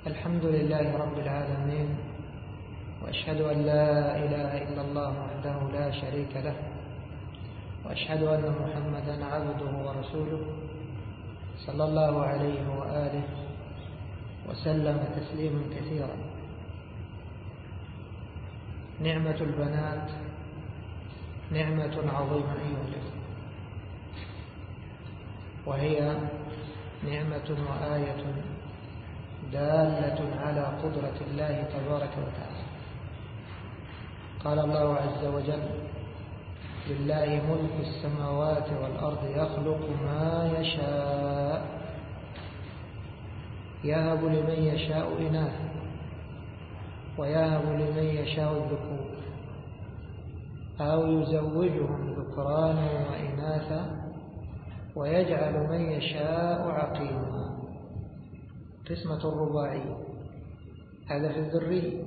الحمد لله رب العالمين، وأشهد أن لا إله إلا الله وحده لا شريك له، وأشهد أن محمدا عبده ورسوله صلى الله عليه وآله وسلم تسليما كثيرا. نعمة البنات نعمة عظيمة أيها الأخوة، وهي نعمة وآية دالة على قدرة الله تبارك وتعالى. قال الله عز وجل: لله ملك السماوات والأرض يخلق ما يشاء يهب لمن يشاء إناثا ويهب لمن يشاء الذكور أو يزوجهم ذكرانا وإناثا ويجعل من يشاء عقيما. قسمة الرباعية، هذا في الذرية،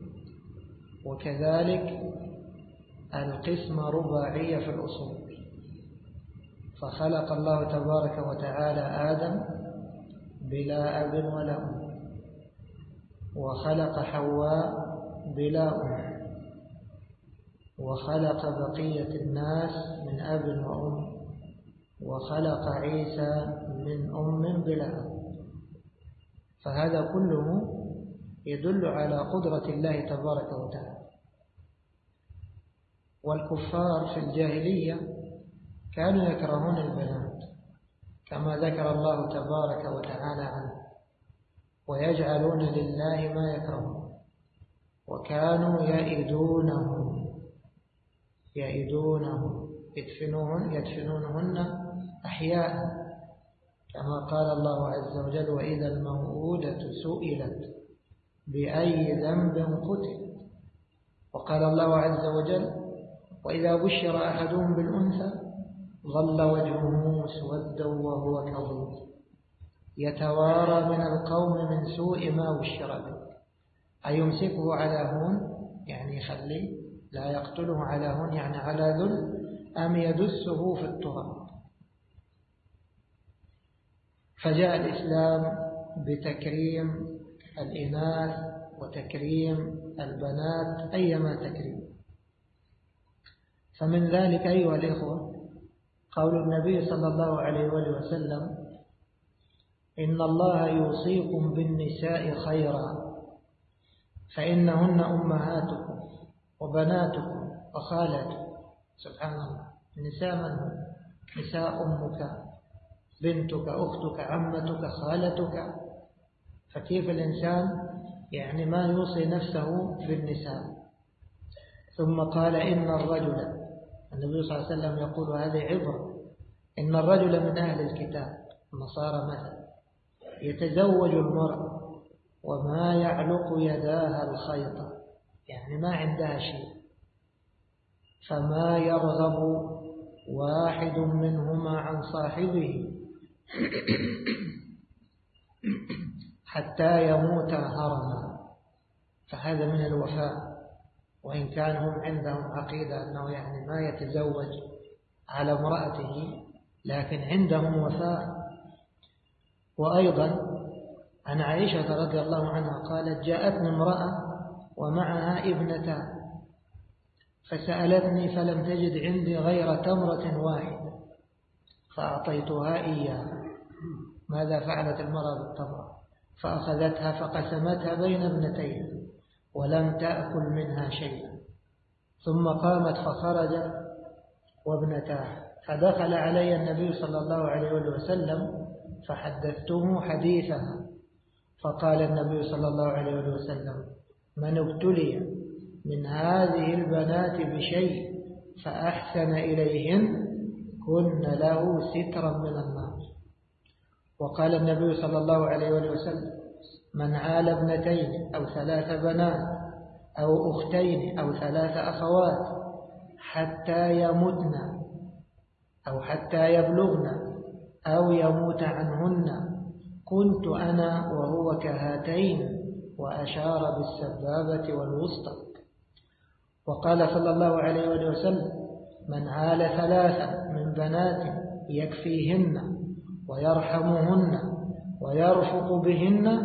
وكذلك القسمة رباعية في الأصول. فخلق الله تبارك وتعالى آدم بلا أب ولا أم، وخلق حواء بلا أم، وخلق بقية الناس من أب وأم، وخلق عيسى من أم بلا أب. فهذا كله يدل على قدرة الله تبارك وتعالى. والكفار في الجاهلية كانوا يكرهون البنات كما ذكر الله تبارك وتعالى عنه، ويجعلون لله ما يكرهون، وكانوا يئدونهم يدفنونهن أحياء، كما قال الله عز وجل: وإذا الموءودة سئلت بأي ذنب قتلت. وقال الله عز وجل: وإذا بشر أحدهم بالأنثى ظل وجهه مسودا وهو كظيم يتوارى من القوم من سوء ما بشر به أيمسكه على هون، يعني يخليه لا يقتله على هون يعني على ذل، أم يدسه في التراب. فجاء الإسلام بتكريم الإناث وتكريم البنات أيما تكريم. فمن ذلك أيها الإخوة قول النبي صلى الله عليه وسلم: إن الله يوصيكم بالنساء خيرا فإنهن أمهاتكم وبناتكم وخالاتكم. سبحان الله، النساء من هم؟ نساء أمك، بنتك، أختك، عمتك، خالتك. فكيف الإنسان يعني ما يوصي نفسه بالنساء؟ ثم قال: إن الرجل، النبي صلى الله عليه وسلم يقول هذه عبرة، إن الرجل من أهل الكتاب النصارى مثلا يتزوج المرأة وما يعلق يداها الخيط، يعني ما عندها شيء، فما يرغب واحد منهما عن صاحبه حتى يموت هرما. فهذا من الوفاء، وإن كان هم عندهم عقيدة أنه يعني ما يتزوج على امرأته، لكن عندهم وفاء. وأيضا عن عائشة رضي الله عنها قالت: جاءتني امرأة ومعها ابنتان فسألتني فلم تجد عندي غير تمرة واحدة فأعطيتها إياها. ماذا فعلت المرأة بالتمرة؟ فأخذتها فقسمتها بين ابنتين ولم تأكل منها شيئا، ثم قامت فخرجت وابنتاه، فدخل علي النبي صلى الله عليه وسلم فحدثته حديثها، فقال النبي صلى الله عليه وسلم: من ابتلي من هذه البنات بشيء فأحسن إليهن كن له سترا من النار. وقال النبي صلى الله عليه وسلم: من عال ابنتين أو 3 بنات أو أختين أو 3 أخوات حتى يمتن أو حتى يبلغن أو يموت عنهن كنت أنا وهو كهاتين، وأشار بالسبابة والوسطى. وقال صلى الله عليه وسلم: من عال 3 من بنات يكفيهن ويرحمهن ويرفق بهن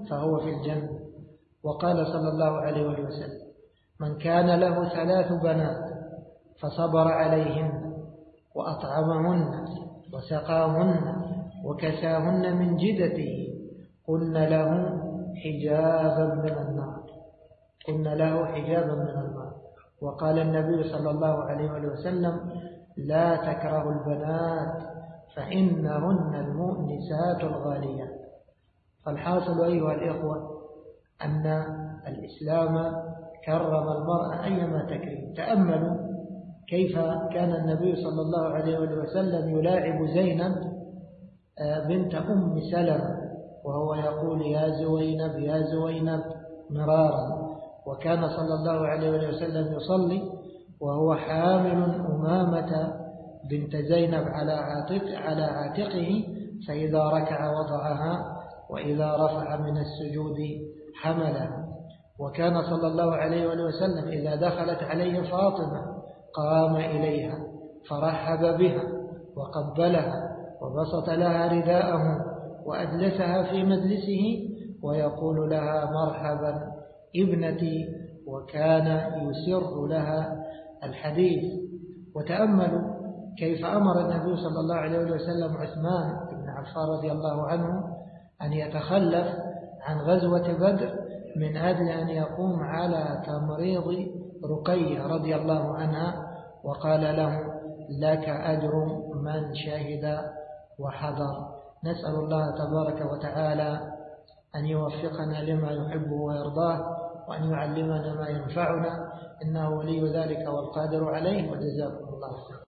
فهو في الجنة. وقال صلى الله عليه وسلم: من كان له 3 بنات فصبر عليهن وأطعمهن وسقاهن وكساهن من جدته كن له حجابا من النار، كن له حجابا من النار. وقال النبي صلى الله عليه وسلم: لا تكرهوا البنات فإنهن المؤنسات الغاليات. فالحاصل أيها الإخوة أن الإسلام كرم المرأة أيما تكريم. تأملوا كيف كان النبي صلى الله عليه وسلم يلاعب زينب بنت أم سلمة وهو يقول: يا زوينب يا زوينب مرارا. وكان صلى الله عليه وسلم يصلي وهو حامل أمامة بنت زينب على عاتقه، فإذا ركع وضعها وإذا رفع من السجود حملها. وكان صلى الله عليه وسلم إذا دخلت عليه فاطمة قام إليها فرحب بها وقبلها وبسط لها رداءه وأجلسها في مجلسه ويقول لها: مرحبا ابنتي، وكان يسر لها الحديث. وتأملوا كيف أمر النبي صلى الله عليه وسلم عثمان بن عفان رضي الله عنه أن يتخلف عن غزوة بدر من أجل أن يقوم على تمريض رقية رضي الله عنها، وقال له: لك أجر من شهد وحضر. نسأل الله تبارك وتعالى أن يوفقنا لما يحبه ويرضاه، وأن يعلمنا ما ينفعنا، إنه ولي ذلك والقادر عليه. وجزاكم الله خيرا.